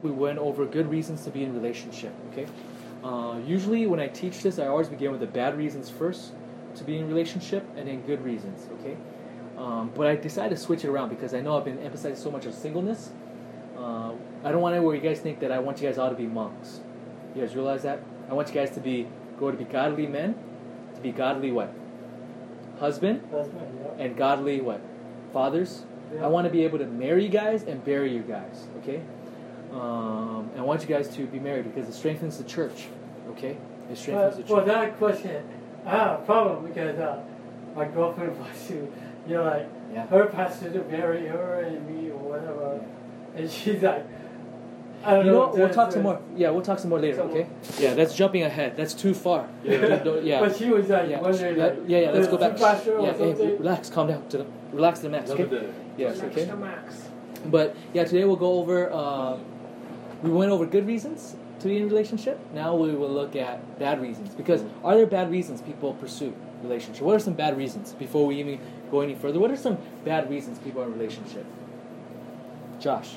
we went over good reasons to be in a relationship, okay? Usually when I teach this, I always begin with the bad reasons first to be in a relationship, and then good reasons, okay? But I decided to switch it around because I know I've been emphasizing so much of singleness. I don't want to where you guys think that I want you guys all to be monks. You guys realize that? I want you guys to be godly men, to be godly what? Husband, yeah. and godly what? Fathers. Yeah. I want to be able to marry you guys and bury you guys, okay? And I want you guys to be married because it strengthens the church, okay? It strengthens the church. For that question, I have a problem because my girlfriend wants to, like, Yeah. her pastor to marry her and me or whatever. And she's like, I don't You know know. what? We'll talk some more. Yeah, we'll talk some more later, okay? Yeah, that's jumping ahead. That's too far. Yeah. But she was like, Yeah, wondering, like, yeah, let's go back. pastor or Yeah, hey, something. relax, calm down. Relax to the max, okay? Yes, okay? Max. But yeah, today we'll go over. We went over good reasons to be in a relationship. Now we will look at bad reasons. Because are there bad reasons people pursue relationship? What are some bad reasons before we even go any further? What are some bad reasons people are in a relationship? Josh.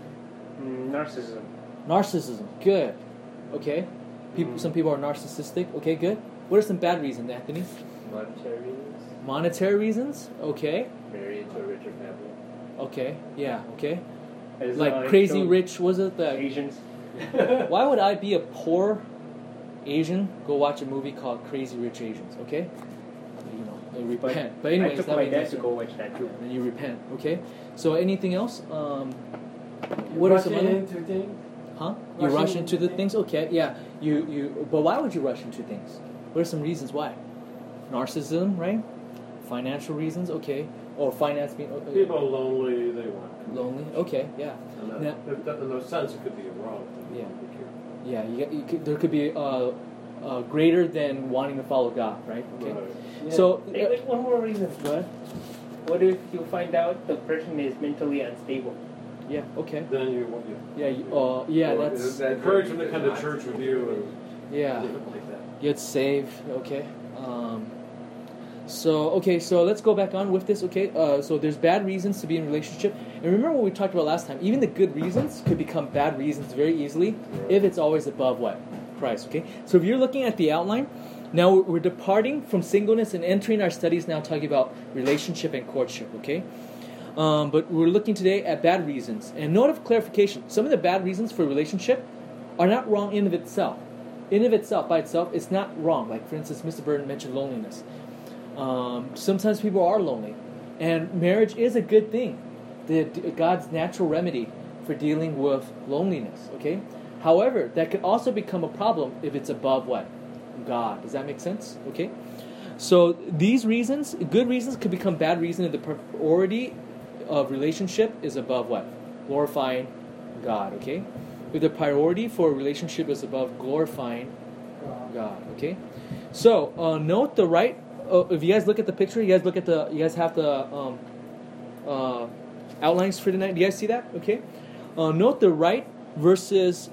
Narcissism. Good. Okay. Some people are narcissistic. Okay, good. What are some bad reasons, Anthony? Monetary reasons. Okay. Married to a richer family. Okay. Yeah. Okay. As, Like crazy rich. Was it the Asians. Why would I be a poor Asian go watch a movie called Crazy Rich Asians? Okay. You repent. But anyways, I took that my means dad to go watch that too. and you repent. Okay. So anything else? What are some Rushing other? into things? Huh? You Rushing rush into the into things? Okay, yeah. You. But why would you rush into things? What are some reasons why? Narcissism, right? Financial reasons, okay. Or finance being People are lonely, they want. lonely, okay, yeah. And Now- in those sense, it could be wrong. Yeah. Yeah, there could be greater than wanting to follow God, right? Okay. Right. So, Hey, wait, one more reason. what? What if you find out the person is mentally unstable? Yeah, okay. Then you Yeah, that's encourage them to come to church with you and yeah. different like that. Get saved, okay. So let's go back on with this, okay. So there's bad reasons to be in a relationship, and remember what we talked about last time. Even the good reasons could become bad reasons very easily if it's always above what? Christ, okay. So if you're looking at the outline, now we're departing from singleness and entering our studies now talking about relationship and courtship, okay. But we're looking today at bad reasons. And note of clarification, some of the bad reasons for a relationship are not wrong in of itself. In of itself, by itself, it's not wrong. Like, for instance, Mr. Burton mentioned loneliness. Sometimes people are lonely. And marriage is a good thing. God's natural remedy for dealing with loneliness, okay? However, that could also become a problem if it's above what? God. Does that make sense? Okay? So these reasons, good reasons, could become bad reasons if the priority of relationship is above what? Glorifying God, okay? If the priority for a relationship is above glorifying God, okay? So note the right. If you guys look at the picture, you guys have the outlines for tonight. Do you guys see that? Okay. Note the right versus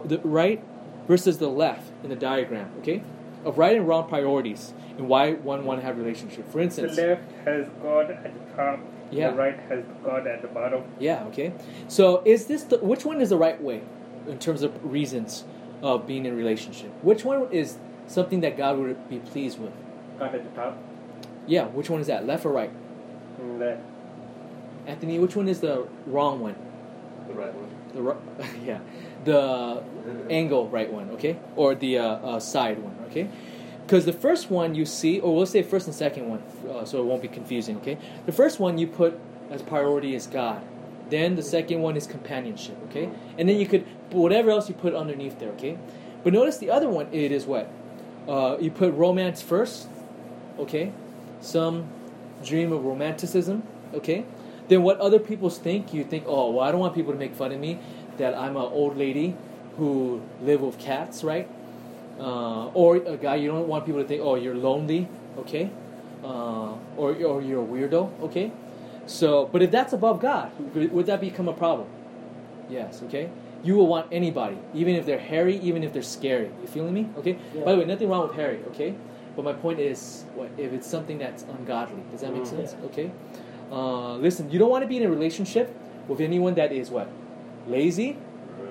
the left in the diagram. Okay, of right and wrong priorities and why one want to have a relationship. For instance, The left has God at the top. Yeah. The right has God at the bottom. yeah. Okay. So which one is the right way in terms of reasons of being in a relationship? Which one is something that God would be pleased with? God at the top. Yeah. Which one is that? Left or right? Left. Anthony, which one is the wrong one? The right one. Yeah, the angle right one, okay, or the side one, okay. Because the first one you see, or we'll say first and second one, so it won't be confusing, okay. The first one you put as priority is God, then the second one is companionship, okay, and then you could whatever else you put underneath there, okay. But notice the other one, it is what you put romance first, okay. Some dream of romanticism, okay. Then what other people think, you think, oh, well, I don't want people to make fun of me that I'm an old lady who live with cats, right? Or a guy, you don't want people to think, oh, you're lonely, okay? Or you're a weirdo, okay? So, but if that's above God, would that become a problem? Yes, okay? You will want anybody, even if they're hairy, even if they're scary. You feeling me? Okay? Yeah. By the way, nothing wrong with hairy, okay? But my point is, if it's something that's ungodly, does that make sense? Yeah. Okay? Listen, you don't want to be in a relationship with anyone that is what? Lazy, Right. Yeah.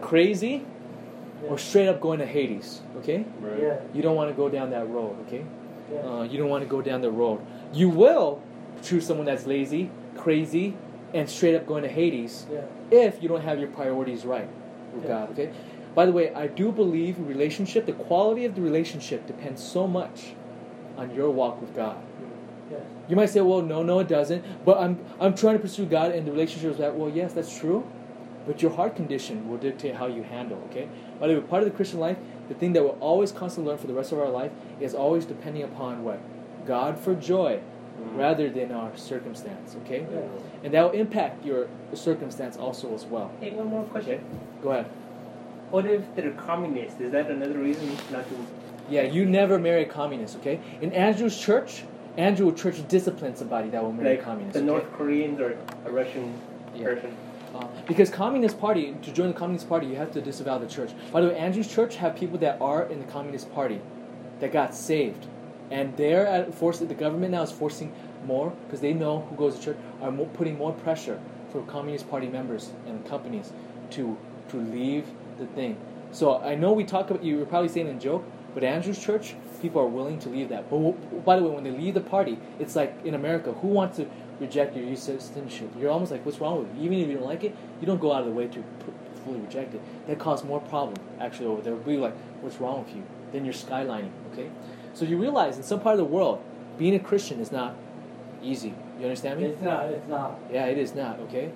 crazy Yeah. or straight up going to Hades. Okay? Right. Yeah. You don't want to go down that road. Okay? Yeah. You don't want to go down the road. You will choose someone that's lazy, crazy, and straight up going to Hades Yeah. if you don't have your priorities right with Yeah. God. Okay? By the way, I do believe relationship, the quality of the relationship depends so much on your walk with God. Yeah. You might say, well, no, it doesn't. But I'm trying to pursue God, and the relationship is that. Well, yes, that's true. But your heart condition will dictate how you handle, okay? By the way, part of the Christian life, the thing that we'll always constantly learn for the rest of our life is always depending upon what? God for joy rather than our circumstance, okay? Yeah. And that will impact your circumstance also as well. Hey, one more question. Okay? Go ahead. What if they're communists? Is that another reason not to? Yeah, you never marry a communist, okay? In Andrew's church will discipline somebody that will marry Like a communist. the okay? North Koreans or a Russian Yeah. person? Because Communist Party, to join the Communist Party, you have to disavow the church. By the way, Andrew's church have people that are in the Communist Party that got saved. And the government now is forcing more, because they know who goes to church, are putting more pressure for Communist Party members and companies to leave the thing. So I know you were probably saying in joke, but Andrew's church, people are willing to leave that. But by the way, when they leave the party, it's like in America, who wants to reject your U.S. citizenship? You're almost like, what's wrong with you? Even if you don't like it, you don't go out of the way to fully reject it. That causes more problem, actually, over there. We'll be like, what's wrong with you? Then you're skylining, okay? So you realize in some part of the world, being a Christian is not easy. You understand me? It's not. It's not. Yeah, it is not, okay?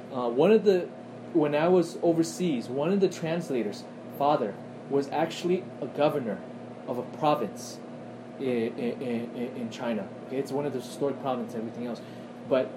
When I was overseas, one of the translators, father, was actually a governor of a province in China. Okay, it's one of the historic provinces and everything else. But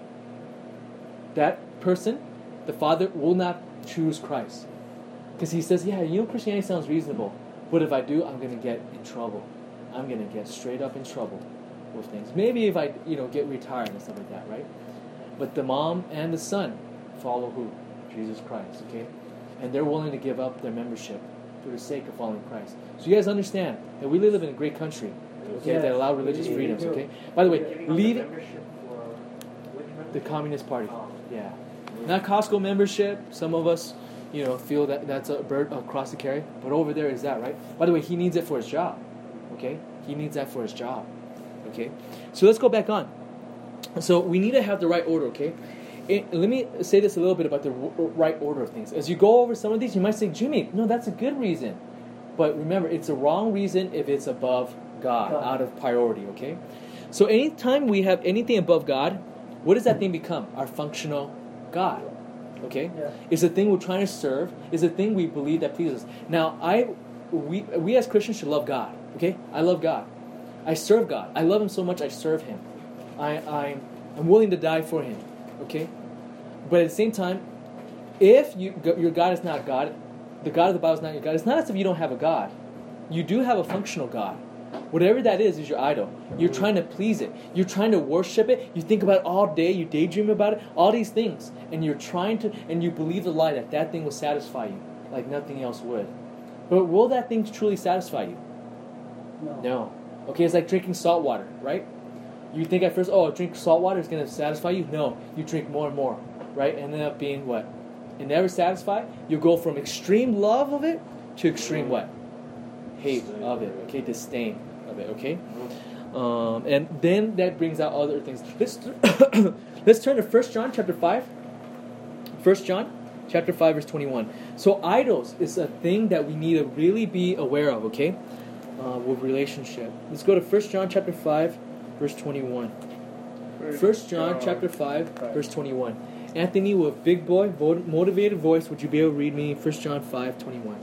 that person, the father, will not choose Christ. Because he says, yeah, Christianity sounds reasonable. But if I do, I'm going to get in trouble. I'm going to get straight up in trouble with things. Maybe if I, get retired and stuff like that, right? But the mom and the son follow who? Jesus Christ, okay? And they're willing to give up their membership for the sake of following Christ. So you guys understand that we live in a great country, okay, Yes, that allow religious we freedoms, do. okay? By the way, Giving up leave the membership for which membership? the Communist Party. Oh. Yeah. Not Costco membership. Some of us, feel that that's a cross to carry. But over there is that, right? By the way, he needs it for his job, okay? He needs that for his job, okay? So let's go back on. So we need to have the right order, okay? Let me say this a little bit about the right order of things. As you go over some of these, you might say, Jimmy, no, that's a good reason. But remember, it's a wrong reason if it's above God, out of priority, okay? So anytime we have anything above God, what does that thing become? Our functional God, okay? Yeah. It's a thing we're trying to serve. It's a thing we believe that pleases us. Now, we as Christians should love God, okay? I love God. I serve God. I love Him so much I serve Him. I'm willing to die for Him, okay? But at the same time, if your God is not God, the God of the Bible is not your God, it's not as if you don't have a God. You do have a functional God. Whatever that is your idol. You're trying to please it. You're trying to worship it. You think about it all day. You daydream about it. All these things. And you're trying to, and you believe the lie that thing will satisfy you like nothing else would. But will that thing truly satisfy you? No. No. Okay, it's like drinking salt water, right? You think at first, drink salt water is going to satisfy you? No. You drink more and more, right? And end up being what? It never satisfied. You go from extreme love of it to extreme what? Hate of it, okay? Disdain of it, okay? And then that brings out other things. Let's turn to 1 John chapter 5. 1 John chapter 5, verse 21. So idols is a thing that we need to really be aware of, okay? With relationship. Let's go to 1 John chapter 5, verse 21. 1 John chapter 5, verse 21. Anthony, with big boy, motivated voice, would you be able to read me 1 John 5, 21?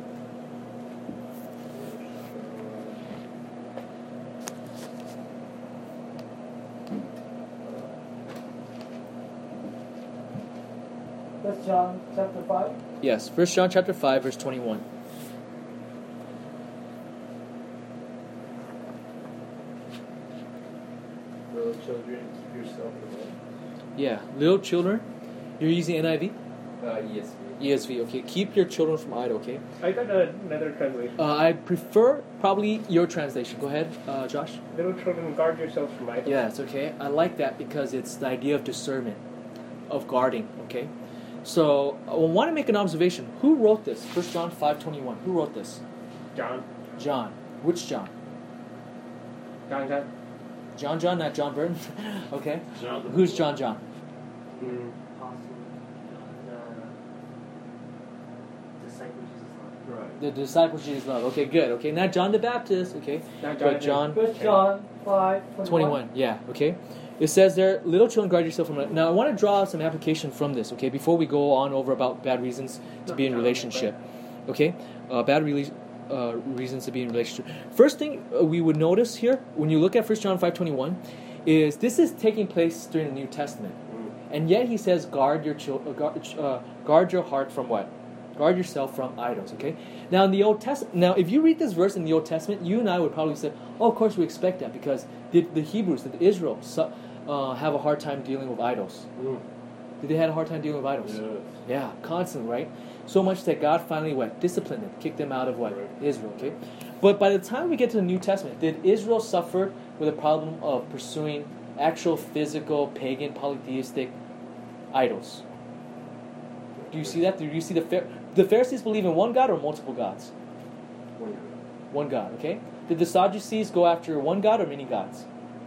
That's John chapter 5. Yes, 1 John chapter 5, verse 21. Little children, keep yourself in the way. Yeah, little children. You're using NIV? Yes. ESV, okay. Keep your children from idol, okay? I got another translation. I prefer probably your translation. Go ahead, Josh. Little children, guard yourselves from idols. Yes, okay. I like that because it's the idea of discernment, of guarding, okay? So I want to make an observation. Who wrote this? 1 John 5:21. Who wrote this? John. John. Which John? John. John. John, not John Burton. Okay. John. Who's John? Right. The disciple Jesus loved. Okay, good. Okay, not John the Baptist. Okay, Not but John 1 John 5, 21. Yeah. Okay. It says there, little children, guard yourself from. Now, I want to draw some application from this. Okay, before we go on over about bad reasons to be in relationship. Okay, reasons to be in relationship. First thing we would notice here when you look at 1 John 5:21 is this is taking place during the New Testament, and yet he says guard your heart from what? Guard yourself from idols. Okay. Now in the Old Testament, if you read this verse in the Old Testament, you and I would probably say, "Oh, of course we expect that because the Hebrews, the Israel, have a hard time dealing with idols." Did they have a hard time dealing with idols? Yes. Yeah, constantly, right? So much that God finally disciplined them, kicked them out of Right. Israel. Okay. But by the time we get to the New Testament, did Israel suffer with a problem of pursuing actual physical pagan polytheistic idols? Do you see that? Do you see the Pharisees believe in one God or multiple gods? One God, okay? Did the Sadducees go after one God or many gods?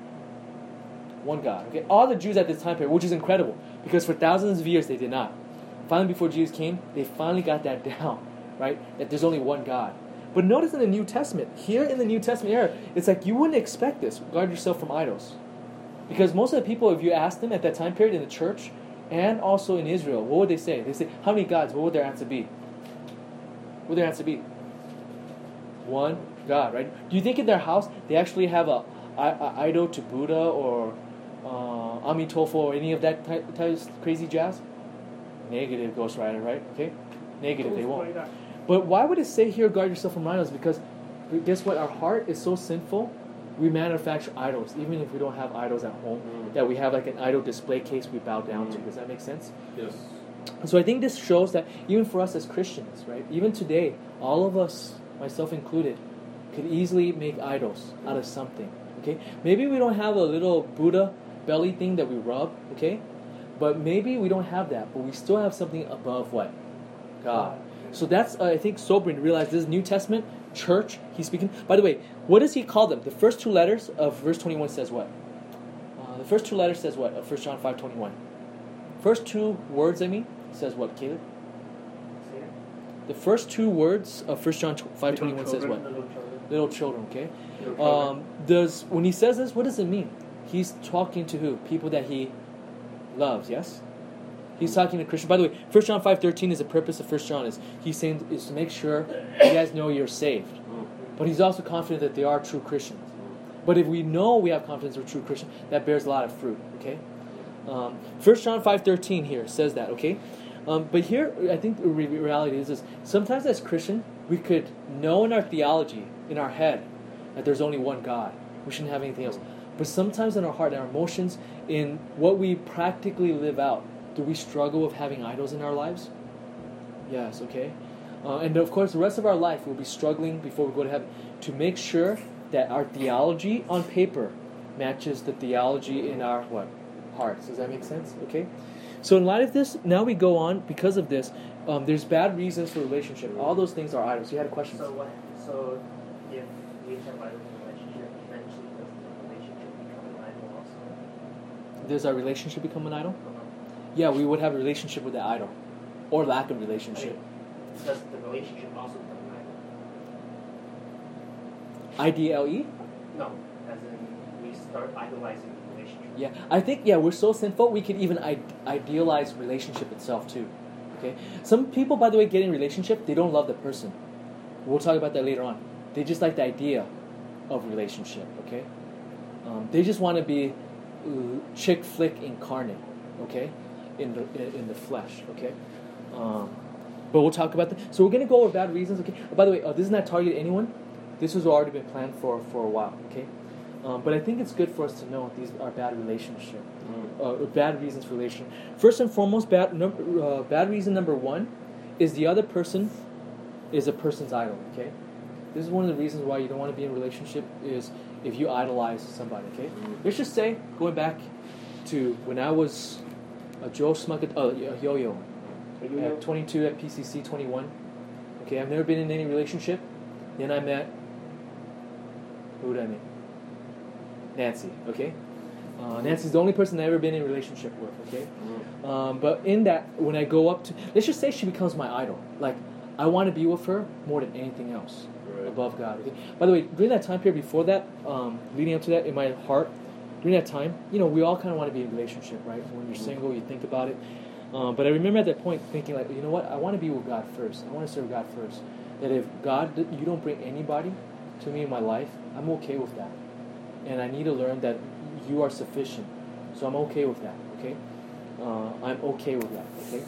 One God, okay? All the Jews at this time period, which is incredible, because for thousands of years they did not. Finally, before Jesus came, they finally got that down, right? That there's only one God. But notice in the New Testament, here in the New Testament era, it's like you wouldn't expect this. Guard yourself from idols. Because most of the people, if you ask them at that time period in the church, and also in Israel, what would they say? They say, how many gods? What would their answer be? What would their answer be? One God, right? Do you think in their house they actually have a idol to Buddha or Amitabha or any of that type of crazy jazz? Negative, Ghost Rider, right? Okay? Negative, they won't. But why would it say here, guard yourself from idols? Because guess what? Our heart is so sinful, we manufacture idols, even if we don't have idols at home, that we have like an idol display case we bow down to. Does that make sense? Yes. So I think this shows that even for us as Christians, right? Even today, all of us, myself included, could easily make idols out of something. Okay? Maybe we don't have a little Buddha belly thing that we rub, okay? But maybe we don't have that, but we still have something above what? God. So that's, I think, sobering to realize this New Testament church he's speaking. By the way, what does he call them? The first two letters of verse 21 says what? The first two letters says what? Of 1 John 5:21. First two words, says what, Caleb? The first two words of 1 John 5:21 says what? Little children, okay? When he says this, what does it mean? He's talking to who? People that he loves, yes? He's talking to Christians. By the way, 1 John 5:13 is the purpose of 1 John. He's saying is to make sure you guys know you're saved. But he's also confident that they are true Christians. But if we know we have confidence we're true Christians, that bears a lot of fruit, okay? 1 John 5:13 here says that, okay? But here, I think the reality is this. Sometimes as Christian, we could know in our theology, in our head, that there's only one God. We shouldn't have anything else. But sometimes in our heart, in our emotions, in what we practically live out, do we struggle with having idols in our lives? Yes, okay? And of course, the rest of our life, we'll be struggling before we go to heaven to make sure that our theology on paper matches the theology in our hearts. Does that make sense? Okay? So in light of this, now we go on, because of this, there's bad reasons for relationship. All those things are idols. You had a question? So if we have idols in a relationship, eventually does the relationship become an idol also? Does our relationship become an idol? Yeah, we would have a relationship with the idol. Or lack of relationship. Does the relationship also become an idol? IDLE? No, as in we start idolizing the relationship. Yeah, I think, we're so sinful, we could even idealize relationship itself too. Okay? Some people, by the way, get in relationship, they don't love the person. We'll talk about that later on. They just like the idea of relationship, okay? They just want to be chick flick incarnate, okay? In the flesh, okay? But we'll talk about that. So we're going to go over bad reasons, okay? By the way, this is not targeted at anyone. This has already been planned for a while, okay? But I think it's good for us to know these are bad relationship, bad reasons for relationship. First and foremost, bad reason number one is the other person is a person's idol, okay? This is one of the reasons why you don't want to be in a relationship is if you idolize somebody, okay? Let's just say, going back to when I was a Joe Smucket, yo-yo. But you know, At 22 at PCC 21. Okay, I've never been in any relationship. Then I met. Who did I meet? Nancy. Okay. Nancy's the only person I've ever been in a relationship with. Okay. But in that, when I go up to, let's just say she becomes my idol. Like, I want to be with her more than anything else, above God. Okay? By the way, during that time period before that, leading up to that, in my heart, during that time, we all kind of want to be in a relationship, right? When you're single, you think about it. But I remember at that point thinking, like, you know what? I want to be with God first. I want to serve God first. That if God, you don't bring anybody to me in my life, I'm okay with that. And I need to learn that you are sufficient. So I'm okay with that, okay? I'm okay with that, okay?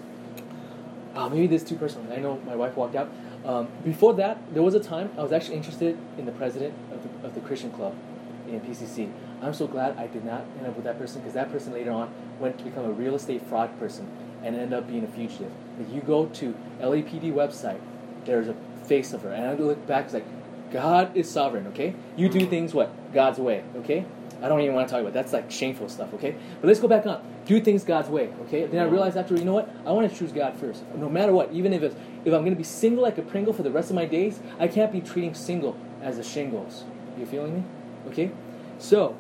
Maybe this is too personal. I know my wife walked out. Before that, there was a time I was actually interested in the president of the Christian club in PCC. I'm so glad I did not end up with that person, because that person later on went to become a real estate fraud person and ended up being a fugitive. If you go to LAPD website, there's a face of her. And I look back, it's like, God is sovereign, okay? You do things God's way, okay? I don't even want to talk about it. That's like shameful stuff, okay? But let's go back on. Do things God's way, okay? Then I realized after, you know what? I want to choose God first. No matter what, even if I'm going to be single like a Pringle for the rest of my days, I can't be treating single as a shingles. You feeling me? Okay? So,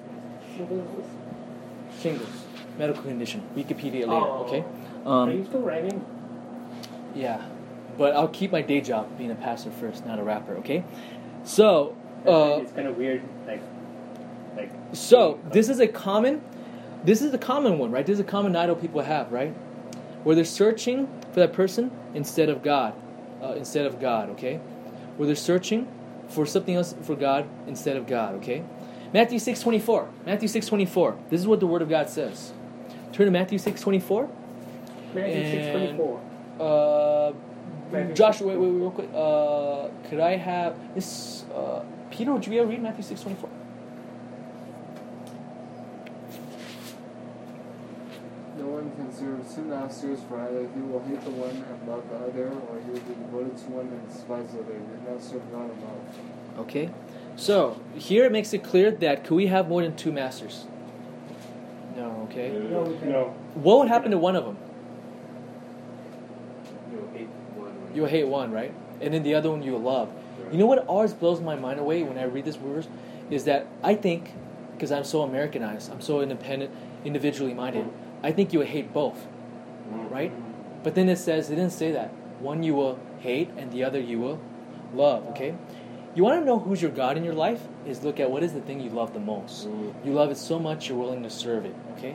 shingles. Medical condition. Wikipedia later, okay? are you still writing? Yeah. But I'll keep my day job being a pastor first, not a rapper, okay? So, It's kind of weird, like. So this is a common one, right? This is a common idol people have, right? Where they're searching for that person instead of God, okay? Where they're searching for something else for God instead of God, okay? Matthew 6:24. Matthew 6:24. This is what the Word of God says. Turn to Matthew 6:24. Matthew 6:24. Joshua, wait, real quick. Could I have this? Peter, would you be able to read Matthew 6:24? No one can serve two masters, for either he will hate the one and love the other, or he will be devoted to one and despise the other. You cannot serve God and love. Okay. So, here it makes it clear that could we have more than two masters? No, okay. No. What would happen to one of them? You'll hate one. You'll hate one, right? And then the other one you'll love. Right. You know what always blows my mind away when I read this verse? Is that I think, because I'm so Americanized, I'm so independent, individually minded, I think you will hate both, right? But then it didn't say that. One you will hate and the other you will love, okay? You want to know who's your God in your life? Is look at what is the thing you love the most. You love it so much you're willing to serve it, okay?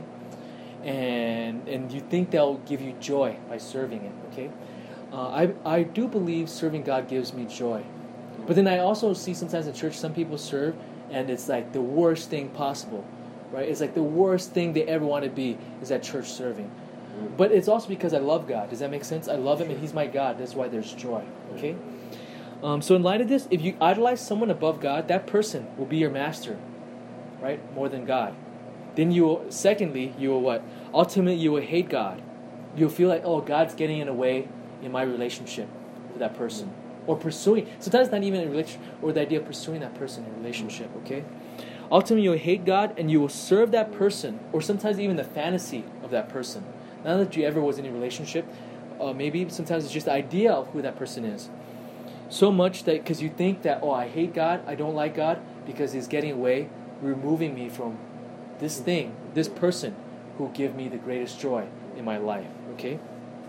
And you think that'll give you joy by serving it, okay? I do believe serving God gives me joy. But then I also see sometimes in church some people serve and it's like the worst thing possible, right? It's like the worst thing they ever want to be is at church serving. But it's also because I love God. Does that make sense? I love Him and He's my God. That's why there's joy, okay? So in light of this, if you idolize someone above God, that person will be your master, right? More than God. Then you will what? Ultimately, you will hate God. You'll feel like, oh, God's getting in the way in my relationship with that person. Or pursuing. Sometimes not even a relationship, or the idea of pursuing that person in a relationship, okay? Ultimately, you'll hate God and you will serve that person, or sometimes even the fantasy of that person. Not that you ever was in a relationship. Maybe sometimes it's just the idea of who that person is. So much that, because you think that, oh, I hate God, I don't like God, because He's getting away, removing me from this thing, this person who give me the greatest joy in my life, okay?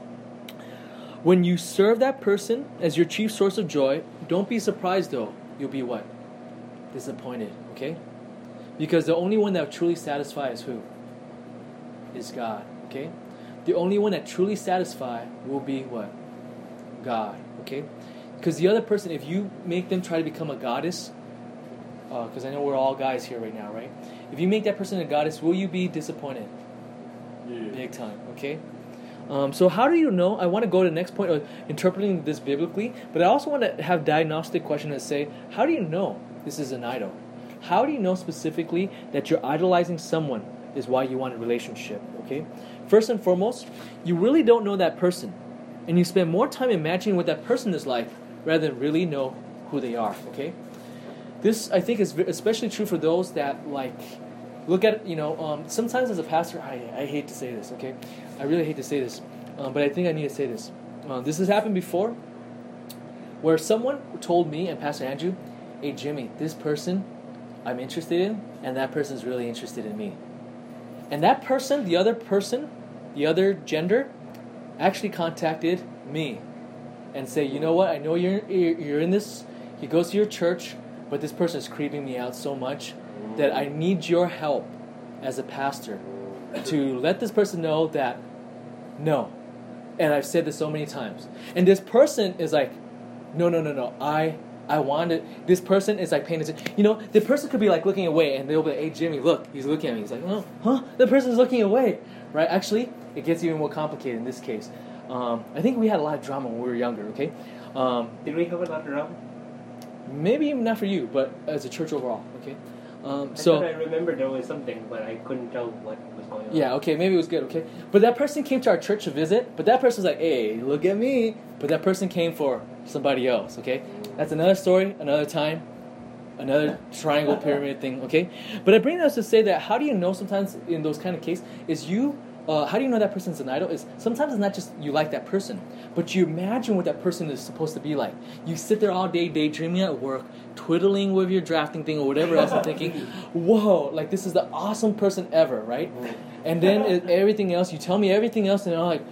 When you serve that person as your chief source of joy, don't be surprised though. You'll be what? Disappointed, okay? Because the only one that truly satisfies who? Is God, okay? The only one that truly satisfies will be what? God, okay? Because the other person, if you make them try to become a goddess, because I know we're all guys here right now, right? If you make that person a goddess, will you be disappointed? Yeah. Big time, okay? So how do you know? I want to go to the next point of interpreting this biblically, but I also want to have diagnostic questions that say, how do you know this is an idol? How do you know specifically that you're idolizing someone is why you want a relationship, okay? First and foremost, you really don't know that person, and you spend more time imagining what that person is like rather than really know who they are, okay? This, I think, is especially true for those that, like, look at, sometimes as a pastor, I hate to say this, okay? I really hate to say this. but I think I need to say this. This has happened before, where someone told me and Pastor Andrew, "Hey Jimmy, this person I'm interested in, and that person's really interested in me." And that person, the other gender, actually contacted me and say, "You know what? I know you're in this. He goes to your church, but this person is creeping me out so much that I need your help as a pastor to let this person know that no." And I've said this so many times. And this person is like, no. I want it. This person is like paying attention. You know, the person could be like looking away, and they'll be like, "Hey Jimmy, look, he's looking at me." He's like, "Oh, huh?" The person's looking away, right? Actually, it gets even more complicated in this case. I think we had a lot of drama when we were younger. Okay, Did we have a lot of drama? maybe not for you, but as a church overall. Okay, I thought I remember there was something, but I couldn't tell what was going on. yeah, okay, maybe it was good. Okay, but that person came to our church to visit. But that person's like, "Hey, look at me." But that person came for somebody else. Okay, that's another story, another time, another triangle pyramid thing. Okay, but I bring this to say that how do you know sometimes in those kind of cases is how do you know that person's an idol? Is sometimes it's not just you like that person, but you imagine what that person is supposed to be like. You sit there all day daydreaming at work, twiddling with your drafting thing or whatever else, and thinking, "Whoa, like this is the awesome person ever," right? And then everything else, you tell me everything else, and I'm like,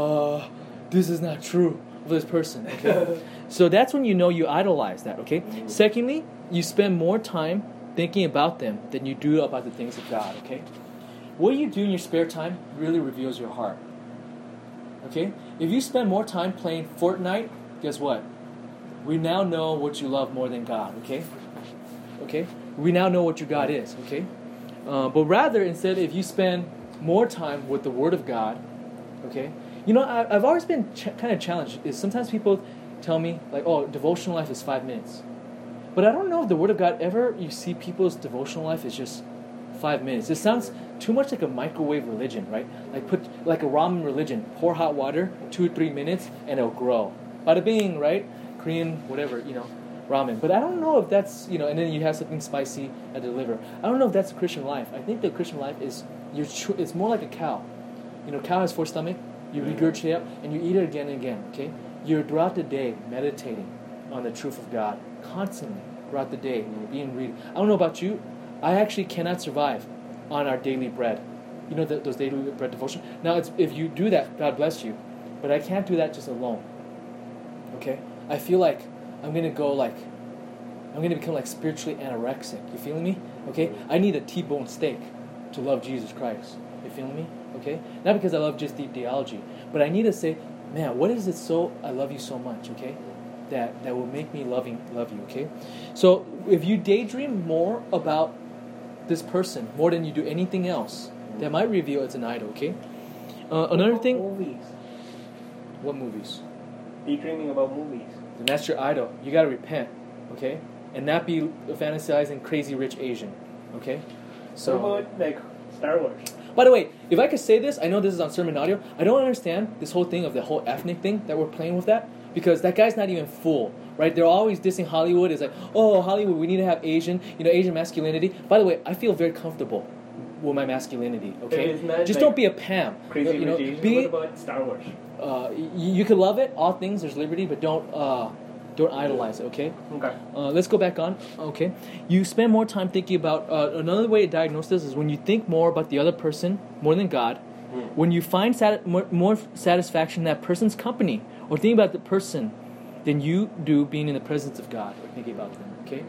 this is not true of this person. Okay, so that's when you know you idolize that. Okay. Secondly, you spend more time thinking about them than you do about the things of God. Okay. What you do in your spare time really reveals your heart. Okay? If you spend more time playing Fortnite, guess what? We now know what you love more than God, okay? Okay? We now know what your God is, okay? But rather, instead, if you spend more time with the Word of God, okay? You know, I've always been kind of challenged. Is sometimes people tell me, like, "Oh, devotional life is 5 minutes." But I don't know if the Word of God ever, you see people's devotional life is just 5 minutes. It sounds too much like a microwave religion, right? Like a ramen religion. Pour hot water, 2 or 3 minutes, and it'll grow. Bada bing, right? Korean, whatever, ramen. But I don't know if that's, and then you have something spicy at the liver. I don't know if that's Christian life. I think the Christian life is, it's more like a cow. Cow has 4 stomachs. You regurgitate up, and you eat it again and again, okay? You're throughout the day meditating on the truth of God. Constantly, throughout the day, being read. I don't know about you. I actually cannot survive on our daily bread. Those daily bread devotion. Now, if you do that, God bless you. But I can't do that just alone. Okay? I feel like I'm going to become like spiritually anorexic. You feeling me? Okay? I need a T-bone steak to love Jesus Christ. You feeling me? Okay? Not because I love just deep theology, but I need to say, man, what is it I love you so much, okay? That will make me love you, okay? So if you daydream more about this person more than you do anything else, that might reveal it's an idol, okay? Another thing... Movies. What movies? Daydreaming about movies. Then that's your idol. You gotta repent, okay? And not be fantasizing crazy rich Asian, okay? So, what about, like, Star Wars? by the way, if I could say this, I know this is on sermon audio, I don't understand this whole thing of the whole ethnic thing that we're playing with that, because that guy's not even full, right? They're always dissing Hollywood. It's like, oh, Hollywood, we need to have Asian masculinity. By the way, I feel very comfortable with my masculinity, okay? Just don't be a Pam. Crazy rich Asian. What about Star Wars? You can love it, all things, there's liberty, but don't idolize it, okay? Okay. Let's go back on, okay? You spend more time thinking about, another way to diagnose this is when you think more about the other person more than God, when you find more satisfaction in that person's company, or think about the person than you do being in the presence of God, or thinking about them, okay?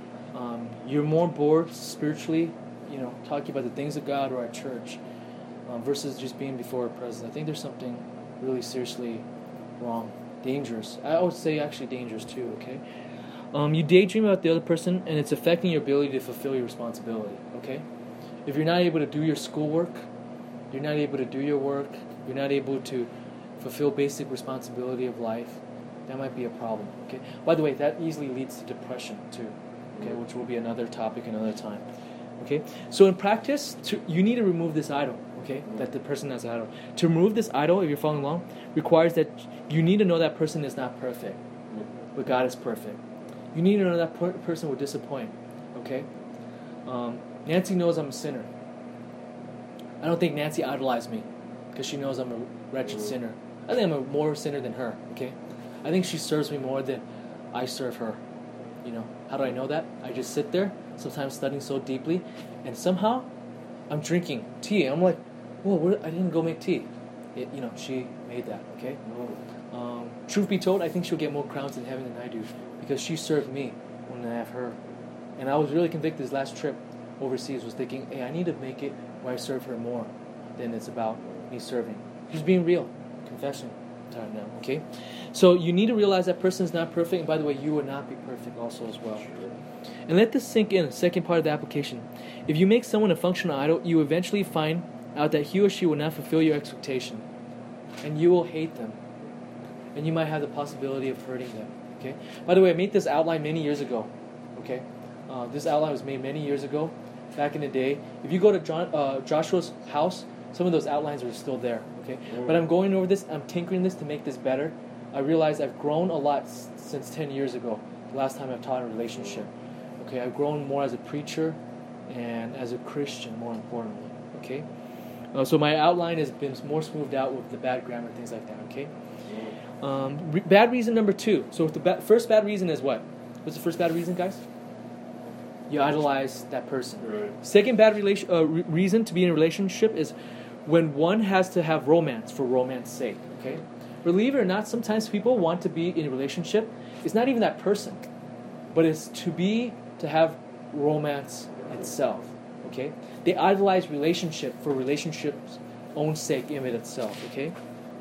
You're more bored spiritually, talking about the things of God or at church, versus just being before a presence. I think there's something really seriously wrong. Dangerous. I would say actually dangerous too, okay? You daydream about the other person, and it's affecting your ability to fulfill your responsibility, okay? If you're not able to do your schoolwork, you're not able to do your work, you're not able to fulfill basic responsibility of life, that might be a problem, okay? By the way, that easily leads to depression too, okay, which will be another topic another time, okay? So in practice, you need to remove this idol, okay, that the person has an idol. To remove this idol, if you're following along, requires that you need to know that person is not perfect, but God is perfect. You need to know that person will disappoint, okay? Nancy knows I'm a sinner. I don't think Nancy idolized me. because she knows I'm a wretched sinner. I think I'm a more sinner than her, okay? I think she serves me more than I serve her. You know, how do I know that? I just sit there, sometimes studying so deeply, and somehow I'm drinking tea. I'm like, whoa, I didn't go make tea. She made that, okay? Truth be told, I think she'll get more crowns in heaven than I do, because she served me more than I have her. And I was really convicted this last trip overseas, was thinking, hey, I need to make it where I serve her more than it's about me serving. Just being real. Confession time now, okay? So you need to realize that person is not perfect, and by the way, you will not be perfect also as well. And let this sink in, second part of the application. If you make someone a functional idol, you eventually find out that he or she will not fulfill your expectation, and you will hate them, and you might have the possibility of hurting them, okay? By the way, I made this outline many years ago, okay? This outline was made many years ago, back in the day. If you go to Joshua's house, some of those outlines are still there, okay? But I'm going over this, I'm tinkering this to make this better. I realize I've grown a lot since 10 years ago, the last time I've taught a relationship. Okay, I've grown more as a preacher and as a Christian, more importantly, okay? So my outline has been more smoothed out with the bad grammar, things like that, okay? Bad reason number 2. So the first bad reason is what? What's the first bad reason, guys? You idolize that person. Right. Second bad reason to be in a relationship is when one has to have romance for romance's sake, okay? Believe it or not, sometimes people want to be in a relationship. It's not even that person, but it's to have romance itself, okay? They idolize relationship for relationship's own sake in it itself, okay?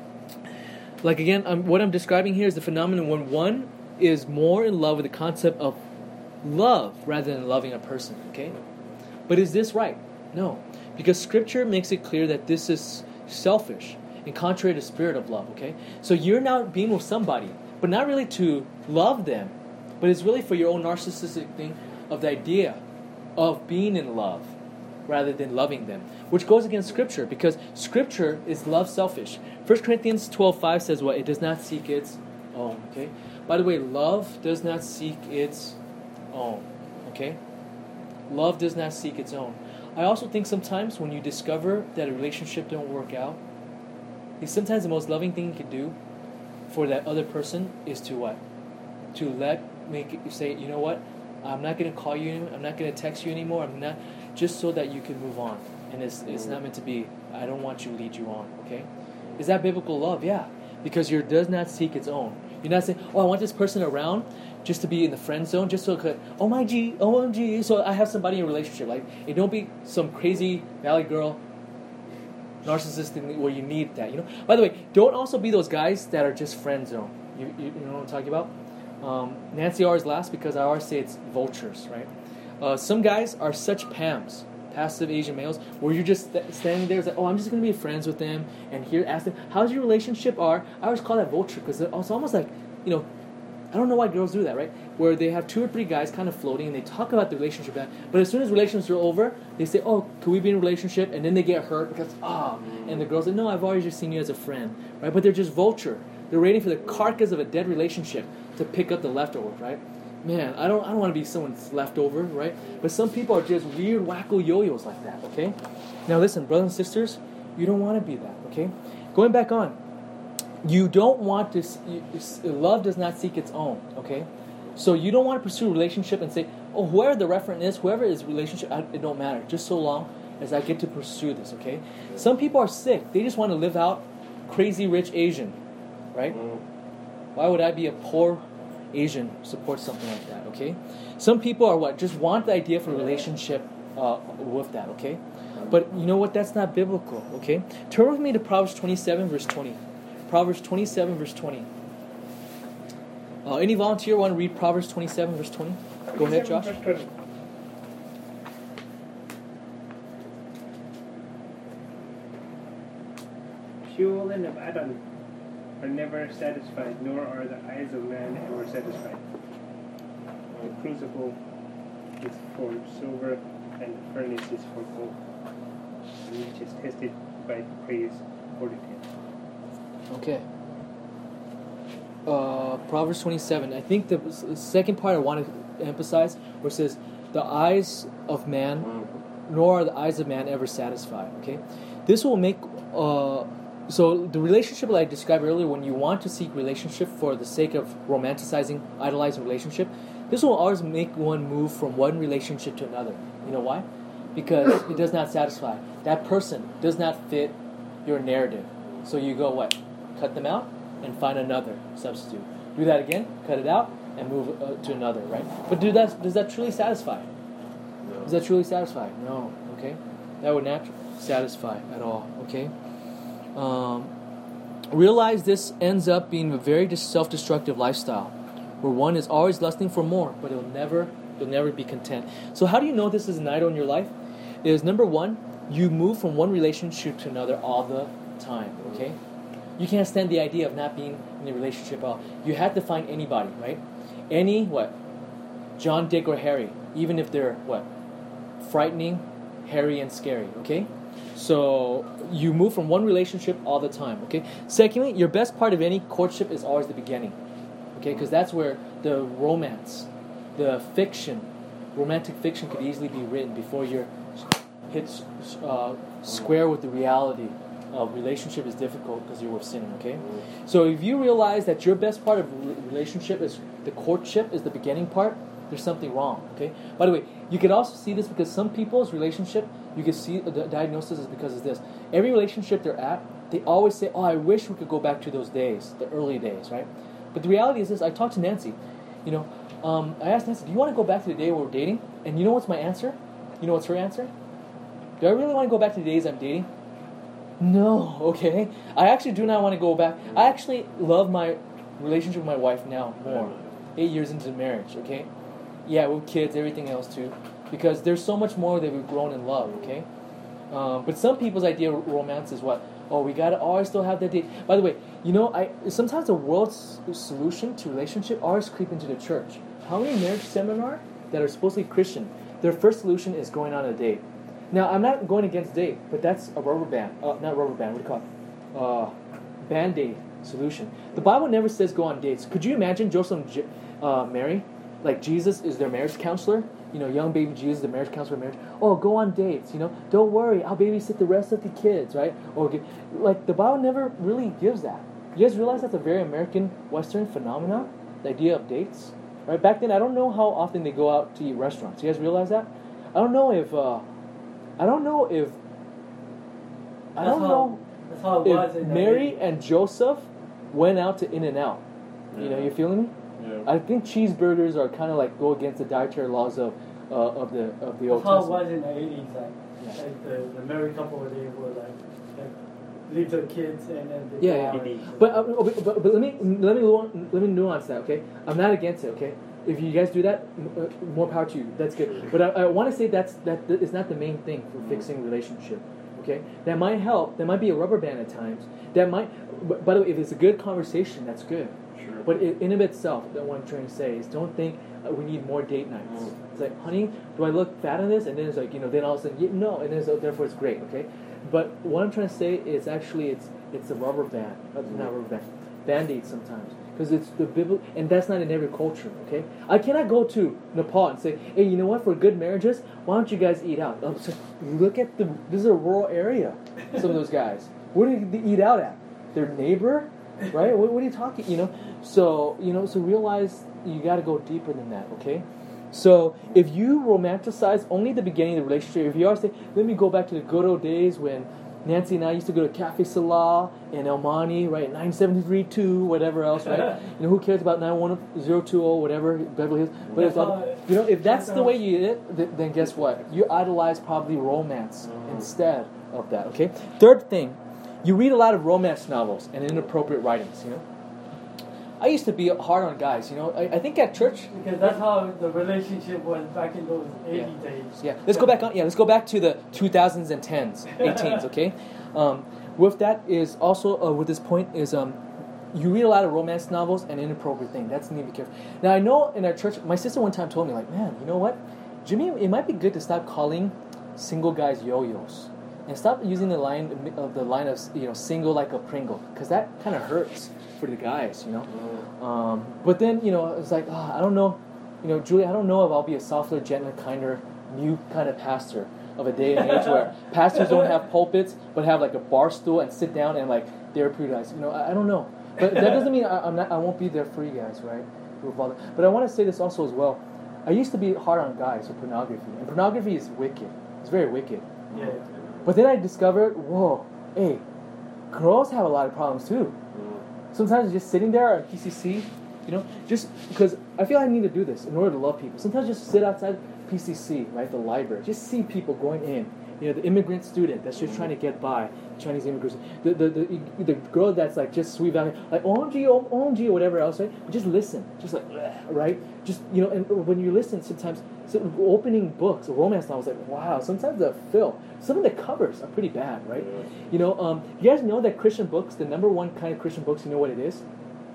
Like again, what I'm describing here is the phenomenon when one is more in love with the concept of love rather than loving a person, okay? But is this right? No. Because Scripture makes it clear that this is selfish and contrary to the spirit of love, okay? So you're now being with somebody, but not really to love them, but it's really for your own narcissistic thing of the idea of being in love rather than loving them, which goes against Scripture, because Scripture is love selfish. 1 Corinthians 12:5 says what? It does not seek its own, okay? By the way, love does not seek its own, okay? Love does not seek its own. I also think sometimes when you discover that a relationship don't work out, sometimes the most loving thing you can do for that other person is to what? To say, you know what? I'm not going to call you, I'm not going to text you anymore, I'm not, just so that you can move on. And it's not meant to be, I don't want you to lead you on, okay? Is that biblical love? Yeah. Because yours does not seek its own. You're not saying, oh, I want this person around just to be in the friend zone, just so it could, oh my G, OMG, so I have somebody in a relationship. Like, it don't be some crazy valley girl narcissistic where you need that, you know? By the way, don't also be those guys that are just friend zone. You know what I'm talking about? Nancy R is last because I always say it's vultures, right? Some guys are such PAMs, passive Asian males, where you're just standing there, it's like, oh, I'm just going to be friends with them, and here ask them, how's your relationship? I always call that vulture, because it's almost like, you know, I don't know why girls do that, right? Where they have 2 or 3 guys kind of floating, and they talk about the relationship, but as soon as relationships are over, they say, oh, can we be in a relationship? And then they get hurt because, and the girl's like, no, I've always just seen you as a friend, right? But they're just vulture. They're waiting for the carcass of a dead relationship to pick up the leftovers, right? Man, I don't want to be someone's leftover, right? But some people are just weird, wacko yo-yos like that, okay? Now listen, brothers and sisters, you don't want to be that, okay? Going back on, you don't want to, love does not seek its own, okay? So you don't want to pursue a relationship and say, oh, whoever the referent is, whoever is relationship, it don't matter, just so long as I get to pursue this, okay? Some people are sick. They just want to live out crazy rich Asian, right? Why would I be a poor Asian support something like that, okay? Some people are what? Just want the idea for a relationship with that, okay? But you know what? That's not biblical, okay? Turn with me to Proverbs 27, verse 20. Proverbs 27, verse 20. Any volunteer want to read Proverbs 27, verse 20? Go ahead, Josh. Verse 20. Children of Adam are never satisfied, nor are the eyes of man ever satisfied. The crucible is for silver, and the furnace is for gold, and each is tested by praise according to him. Okay. Proverbs 27. I think the second part I want to emphasize, where it says, the eyes of man, nor are the eyes of man ever satisfied. Okay, this will make So the relationship that I described earlier, when you want to seek relationship for the sake of romanticizing, idolizing relationship, this will always make one move from one relationship to another. You know why? Because it does not satisfy. That person does not fit your narrative. So you go what? Cut them out and find another substitute. Do that again, cut it out, and move to another, right? But does that truly satisfy? No. Does that truly satisfy? No, okay? That would not satisfy at all, okay? Realize this ends up being a very self-destructive lifestyle, where one is always lusting for more, but you'll never be content. So how do you know this is an idol in your life? Is number one, you move from one relationship to another all the time, okay? You can't stand the idea of not being in a relationship at all. You have to find anybody, right? Any, what? John, Dick, or Harry, even if they're, what? Frightening, hairy, and scary, okay? So you move from one relationship all the time, okay? Secondly, your best part of any courtship is always the beginning, okay? Because that's where the romance, the fiction, romantic fiction could easily be written before you're hit square with the reality of relationship is difficult because you're with sinning, okay? So if you realize that your best part of relationship is the courtship is the beginning part, there's something wrong, okay? By the way, you could also see this because some people's relationship, you can see the diagnosis is because of this. Every relationship they're at, they always say, oh, I wish we could go back to those days, the early days, right? But the reality is this, I talked to Nancy, I asked Nancy, do you want to go back to the day we were dating? And you know what's my answer? You know what's her answer? Do I really want to go back to the days I'm dating? No, okay? I actually do not want to go back. I actually love my relationship with my wife now more. 8 years into marriage, okay? Yeah, with kids, everything else too. Because there's so much more that we've grown in love, okay? But some people's idea of romance is what? Oh, we gotta always still have that date. By the way, sometimes the world's solution to relationship always creep into the church. How many marriage seminars that are supposedly Christian, their first solution is going on a date. Now, I'm not going against date, but that's a rubber band. Not rubber band, what do you call it? Band-aid solution. The Bible never says go on dates. Could you imagine Joseph and Mary? Like Jesus is their marriage counselor. Young baby Jesus, the marriage counselor of marriage. Oh, go on dates, Don't worry, I'll babysit the rest of the kids, right? The Bible never really gives that. You guys realize that's a very American Western phenomenon? The idea of dates? Right? Back then, I don't know how often they go out to eat restaurants. You guys realize that? I don't know if That's how it was in Mary and Joseph went out to In-N-Out. You feeling me? Yeah. I think cheeseburgers are kind of like go against the dietary laws of the Old That's how it Testament. was in the 80s. Like the married couple, they were like leave their kids and then they go out. But let me nuance that, okay? I'm not against it, okay? If you guys do that, more power to you. That's good. But I want to say that is not the main thing for fixing relationship. Okay, that might help. That might be a rubber band at times. That might. By the way, if it's a good conversation, that's good. Sure. But in of itself, what I'm trying to say is, don't think we need more date nights. It's like, honey, do I look fat in this? And then it's like, then all of a sudden, no, and then therefore it's great. Okay, but what I'm trying to say is actually it's a rubber band, not rubber band, Band-Aid sometimes. Because it's the Bible, and that's not in every culture, okay? I cannot go to Nepal and say, hey, you know what, for good marriages, why don't you guys eat out? So look at this is a rural area, some of those guys. Where do they eat out at? Their neighbor? Right? What are you talking, So realize you got to go deeper than that, okay? So if you romanticize only the beginning of the relationship, if you always say, let me go back to the good old days when Nancy and I used to go to Cafe Salah in El Monte, right? 973-2, whatever else, right? Who cares about 91020, whatever, Beverly Hills? But it's if that's the way you it, then guess what? You idolize probably romance instead of that, okay? Third thing, you read a lot of romance novels and inappropriate writings, I used to be hard on guys, I think at church. Because that's how the relationship was back in those 80 days. Yeah, let's go back to the 2000s and 10s, 18s, okay? With that is also, with this point is, you read a lot of romance novels and inappropriate things. That's need to be careful. Now, I know in our church, my sister one time told me, like, man, you know what? Jimmy, it might be good to stop calling single guys yo-yos. And stop using the line of single like a Pringle. Because that kind of hurts for the guys, But then, it's like, I don't know, Julie, I don't know if I'll be a softer, gentler, kinder, new kind of pastor of a day and age where pastors don't have pulpits, but have like a bar stool and sit down and like therapeutize. I don't know, but that doesn't mean I won't be there for you guys, right? But I want to say this also as well. I used to be hard on guys with pornography, and pornography is wicked. It's very wicked. Yeah. But then I discovered, whoa, hey, girls have a lot of problems too. Sometimes just sitting there at PCC, just because I feel I need to do this in order to love people. Sometimes just sit outside PCC, right, the library, just see people going in. The immigrant student that's just trying to get by, Chinese immigrants, the girl that's like just sweet value, like OMG or whatever else, right? Just listen, just like, right? Just and when you listen, sometimes opening books, romance novels, like wow, sometimes the some of the covers are pretty bad, right? You guys know that Christian books, the number one kind of Christian books, you know what it is?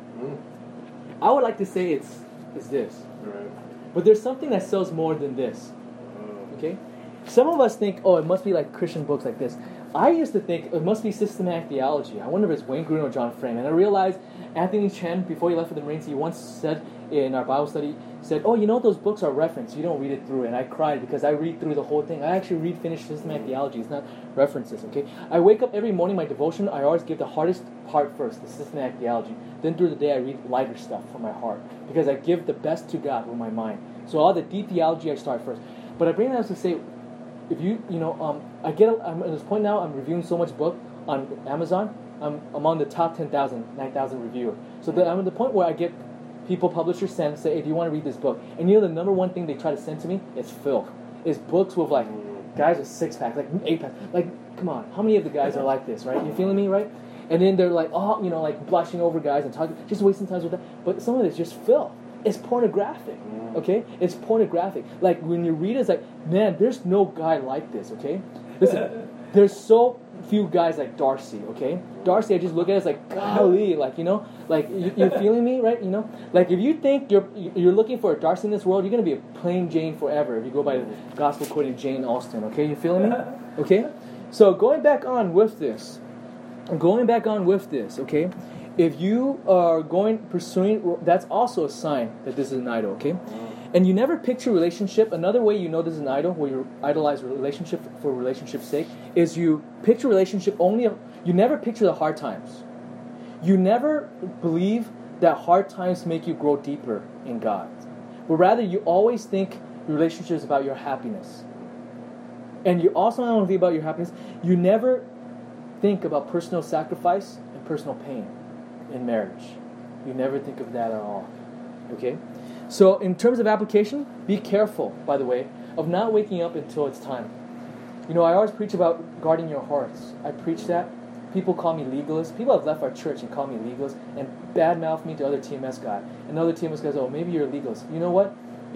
I would like to say it's this, but there's something that sells more than this. Okay. Some of us think, it must be like Christian books like this. I used to think it must be systematic theology. I wonder if it's Wayne Grudem or John Frame. And I realized Anthony Chen, before he left for the Marines, he once said in our Bible study, said, those books are reference. You don't read it through. And I cried because I read through the whole thing. I actually finish systematic theology. It's not references, okay? I wake up every morning, my devotion, I always give the hardest part first, the systematic theology. Then through the day, I read lighter stuff from my heart because I give the best to God with my mind. So all the deep theology, I start first. But I bring that up to say, if I'm at this point now, I'm reviewing so much book on Amazon. I'm on the top 10,000, 9,000 reviewer. So I'm at the point where I get people, publishers send, say, hey, do you want to read this book? And the number one thing they try to send to me is filth. Is books with like guys with 6-packs, like 8-packs. Like, come on, how many of the guys are like this, right? You feeling me, right? And then they're like, like blushing over guys and talking, just wasting time with that. But some of it's just filth. It's pornographic, okay? It's pornographic. Like, when you read it, it's like, man, there's no guy like this, okay? Listen, there's so few guys like Darcy, okay? Darcy, I just look at it as like, golly, like, like, you're feeling me, right? Like, if you think you're looking for a Darcy in this world, you're going to be a plain Jane forever if you go by the gospel according to Jane Austen, okay? You feeling me? Okay? So, going back on with this, okay? If you are pursuing, that's also a sign that this is an idol, okay? And you never picture relationship. Another way you know this is an idol, where you idolize a relationship for relationship's sake, is you picture relationship you never picture the hard times. You never believe that hard times make you grow deeper in God. But rather, you always think relationship is about your happiness. And you also not only think about your happiness, you never think about personal sacrifice and personal pain in marriage. You never think of that at all. Okay? So in terms of application, be careful, by the way, of not waking up until it's time. I always preach about guarding your hearts. I preach that. People call me legalist. People have left our church and call me legalist and badmouth me to other TMS guy. And other TMS guys, maybe you're a legalist. You know what?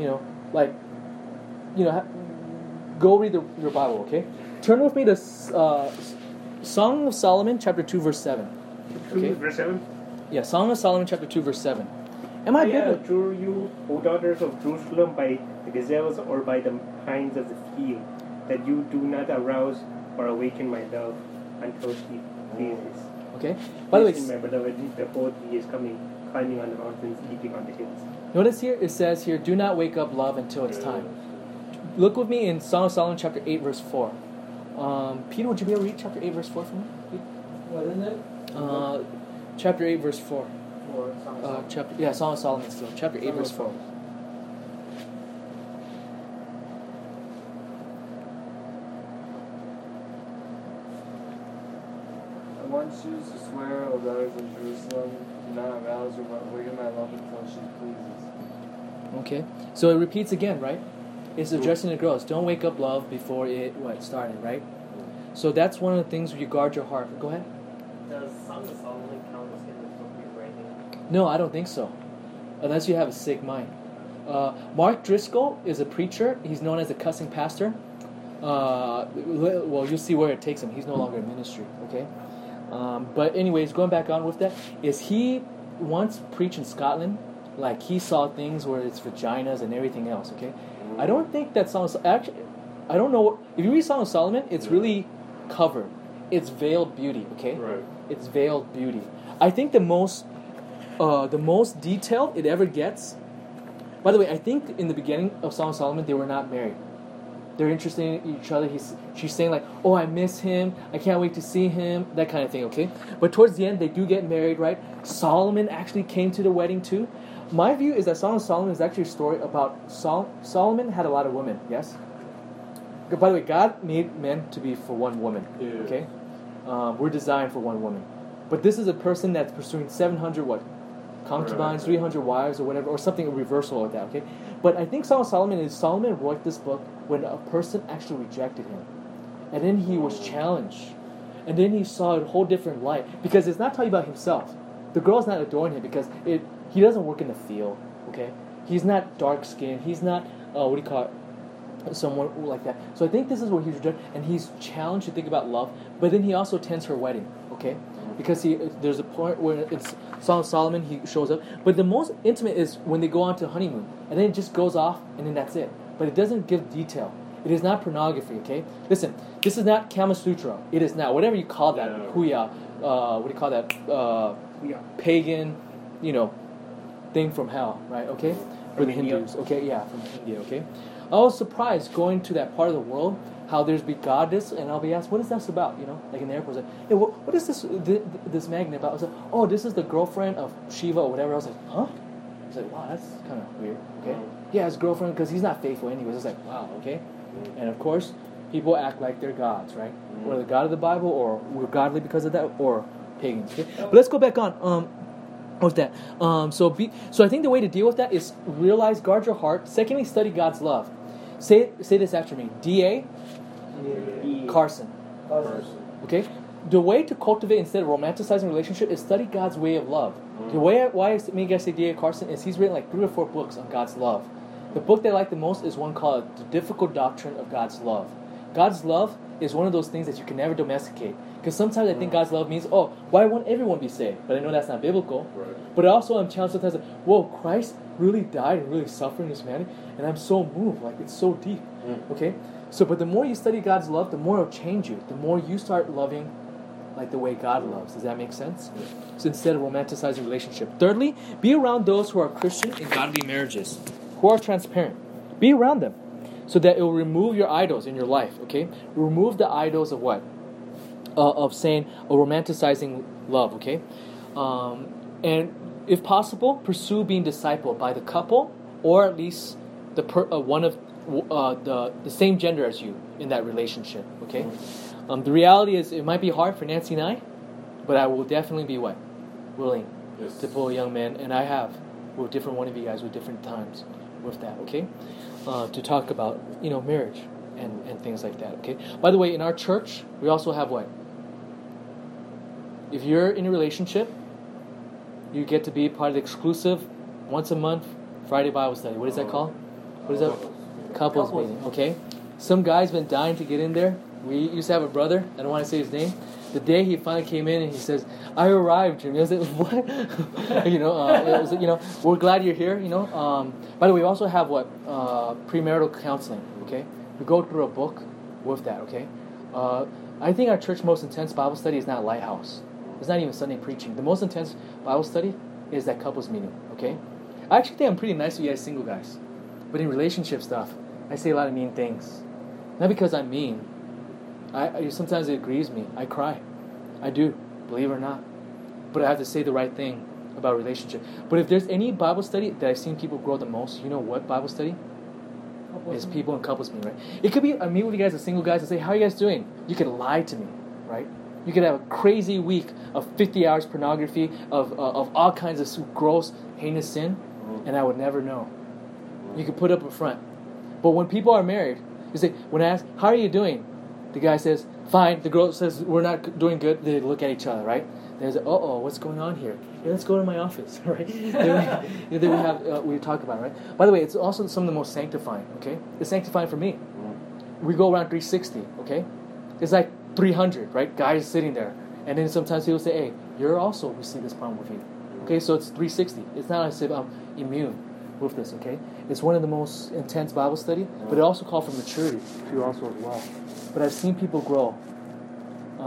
Go read your Bible, okay? Turn with me to Song of Solomon, chapter 2, verse 7. Okay? Verse 7? Yeah, Song of Solomon, chapter 2, verse 7. Am I adjure you, O daughters of Jerusalem, by the gazelles or by the hinds of the field, that you do not arouse or awaken my love until she pleases. Okay. By the way, my beloved, behold, he is coming, climbing on the mountains, leaping on the hills. Notice here, it says here, do not wake up love until it's time. Look with me in Song of Solomon, chapter 8, verse 4. Peter, would you be able to read chapter 8, verse 4 for me? What is it? Chapter 8, verse 4. Song of Solomon still. Chapter 8, verse 4. I want you to swear, O daughters of Jerusalem, do not arouse or awaken my love until she pleases. Okay. So it repeats again, right? It's addressing the girls. Don't wake up love before it started, right? So that's one of the things where you guard your heart. Go ahead. Does Song of Solomon count as inappropriate writing? No, I don't think so. Unless you have a sick mind. Mark Driscoll is a preacher. He's known as a cussing pastor. Well, you'll see where it takes him. He's no longer in ministry, okay? But anyways, going back on with that, is he once preached in Scotland. Like, he saw things where it's vaginas and everything else, okay? I don't think that Song of actually, I don't know. If you read Song of Solomon, it's really covered. It's veiled beauty, okay? Right. It's veiled beauty. I think the most detailed it ever gets. By the way, I think in the beginning of Song of Solomon, they were not married. They're interested in each other. She's saying like, oh, I miss him. I can't wait to see him. That kind of thing, okay? But towards the end, they do get married, right? Solomon actually came to the wedding too. My view is that Song of Solomon is actually a story about Solomon had a lot of women, yes? By the way, God made men to be for one woman, okay? We're designed for one woman. But this is a person that's pursuing 700 what? Concubines, 300 wives or whatever, or something, a reversal of that, okay? But I think Song of Solomon is Solomon wrote this book when a person actually rejected him. And then he was challenged. And then he saw a whole different light. Because it's not talking about himself. The girl's not adoring him because he doesn't work in the field, okay? He's not dark-skinned. He's not, what do you call it? Someone like that. So I think this is what he's done, and he's challenged to think about love, but then he also attends her wedding, okay? Because there's a point where it's Song of Solomon, he shows up, but the most intimate is when they go on to honeymoon, and then it just goes off, and then that's it. But it doesn't give detail. It is not pornography, okay? Listen, this is not Kama Sutra. It is not. Whatever you call that, huya, what do you call that? Pagan, thing from hell, right? Okay? For the Hindus, okay? Yeah, from India, okay? I was surprised going to that part of the world, how there's be goddess, and I'll be asked, what is this about? Like in the airport, I was like, hey, what is this magnet about? I was like, oh, this is the girlfriend of Shiva or whatever. I was like, huh? I was like, wow, that's kind of weird, okay? Yeah, his girlfriend, because he's not faithful anyways. It's like, wow, okay? And of course, people act like they're gods, right? Or the God of the Bible, or we're godly because of that, or pagans, okay? But let's go back on, with that. So I think the way to deal with that is realize, guard your heart. Secondly, study God's love. Say this after me. D.A. Carson. Okay? The way to cultivate instead of romanticizing relationship is study God's way of love. The way why I make I say D.A. Carson is he's written like 3 or 4 books on God's love. The book that I like the most is one called The Difficult Doctrine of God's Love. God's love is one of those things that you can never domesticate. Because sometimes I think God's love means, oh, why won't everyone be saved? But I know that's not biblical. Right. But also I'm challenged sometimes, like, whoa, Christ really died and really suffered in humanity, and I'm so moved, like it's so deep. Okay? So, but the more you study God's love, the more it'll change you. The more you start loving like the way God loves. Does that make sense? So instead of romanticizing relationship. Thirdly, be around those who are Christian in godly marriages, who are transparent. Be around them so that it will remove your idols in your life, okay? Remove the idols of what? Of saying or romanticizing love, okay? And if possible, pursue being discipled by the couple or at least the one of the same gender as you in that relationship, okay? The reality is it might be hard for Nancy and I, but I will definitely be what? Willing to pull a young man, and I have with different one of you guys with different times with that, okay? To talk about, marriage and things like that, okay? By the way, in our church, we also have what? If you're in a relationship, you get to be part of the exclusive once a month Friday Bible study. What is that called? What is that? Couples meeting, okay? Some guy's been dying to get in there. We used to have a brother, I don't want to say his name. The day he finally came in and he says, I arrived, Jimmy. I was like, what? It was, we're glad you're here, By the way, we also have what? Premarital counseling, okay? We go through a book with that, okay? I think our church's most intense Bible study is not Lighthouse. It's not even Sunday preaching. The most intense Bible study is that couples meeting, okay? I actually think I'm pretty nice with you guys single guys. But in relationship stuff, I say a lot of mean things. Not because I'm mean. I sometimes it grieves me. I cry. I do, believe it or not. But I have to say the right thing about relationship. But if there's any Bible study that I've seen people grow the most, you know what Bible study? It's people in couples meeting, right? It could be I meet with you guys as single guys and say, how are you guys doing? You could lie to me, right? You could have a crazy week of 50 hours pornography, of all kinds of gross, heinous sin, and I would never know. You could put up a front. But when people are married, you say, when I ask, how are you doing? The guy says, fine. The girl says, we're not doing good. They look at each other, right? They say, what's going on here? Yeah, let's go to my office, right? then we talk about it, right? By the way, it's also some of the most sanctifying, okay? It's sanctifying for me. We go around 360, okay? It's like 300, right? Guys sitting there. And then sometimes people say, hey, you're also, we see this problem with you. Okay, so it's 360. It's not as if I'm immune with this, okay? It's one of the most intense Bible study, but it also calls for maturity too also as well. But I've seen people grow.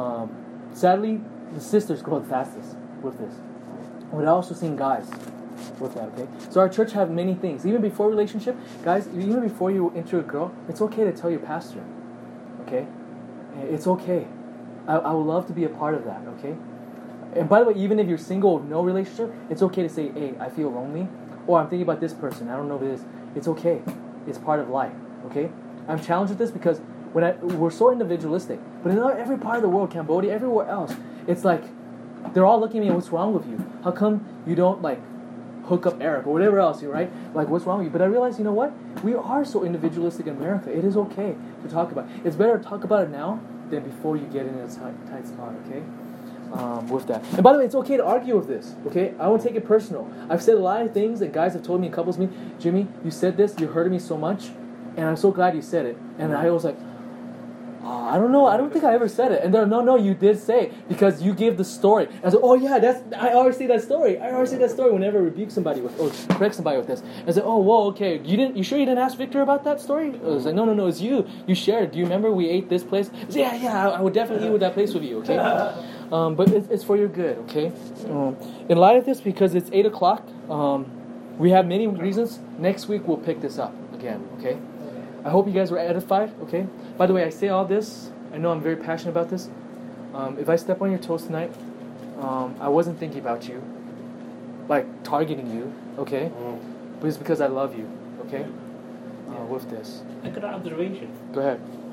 Sadly, the sisters grow the fastest with this. But I've also seen guys with that, okay? So our church have many things. Even before relationship, guys, even before you enter a girl, it's okay to tell your pastor, okay? It's okay. I would love to be a part of that, okay? And by the way, even if you're single with no relationship, it's okay to say, hey, I feel lonely, or I'm thinking about this person, I don't know who it is. It's okay. It's part of life, okay? I'm challenged with this because we're so individualistic. But in every part of the world, Cambodia, everywhere else, it's like, they're all looking at me, what's wrong with you? How come you don't, like, hook up Eric or whatever else, right? Like, what's wrong with you? But I realize, you know what? We are so individualistic in America. It is okay to talk about it. It's better to talk about it now than before you get in a tight spot, okay? With that. And by the way, it's okay to argue with this, okay? I won't take it personal. I've said a lot of things that guys have told me, and couples me, Jimmy, you said this, you hurted me so much, and I'm so glad you said it. And I was like, I don't know. I don't think I ever said it. And they're, no, you did say it because you gave the story. And I said, oh yeah, I always say that story. I always say that story whenever I rebuke somebody with, or correct somebody with this. I said, oh, whoa, okay. You sure you didn't ask Victor about that story? I was like, no, it's you. You shared. Do you remember we ate this place? I said, yeah, I would definitely eat with that place with you, okay? But it's for your good, okay? In light of this, because it's 8 o'clock, we have many reasons. Next week we'll pick this up again, okay? I hope you guys were edified, okay? By the way, I say all this. I know I'm very passionate about this. If I step on your toes tonight, I wasn't thinking about you, like targeting you, okay? But it's because I love you, okay? With this. I got an observation. Go ahead.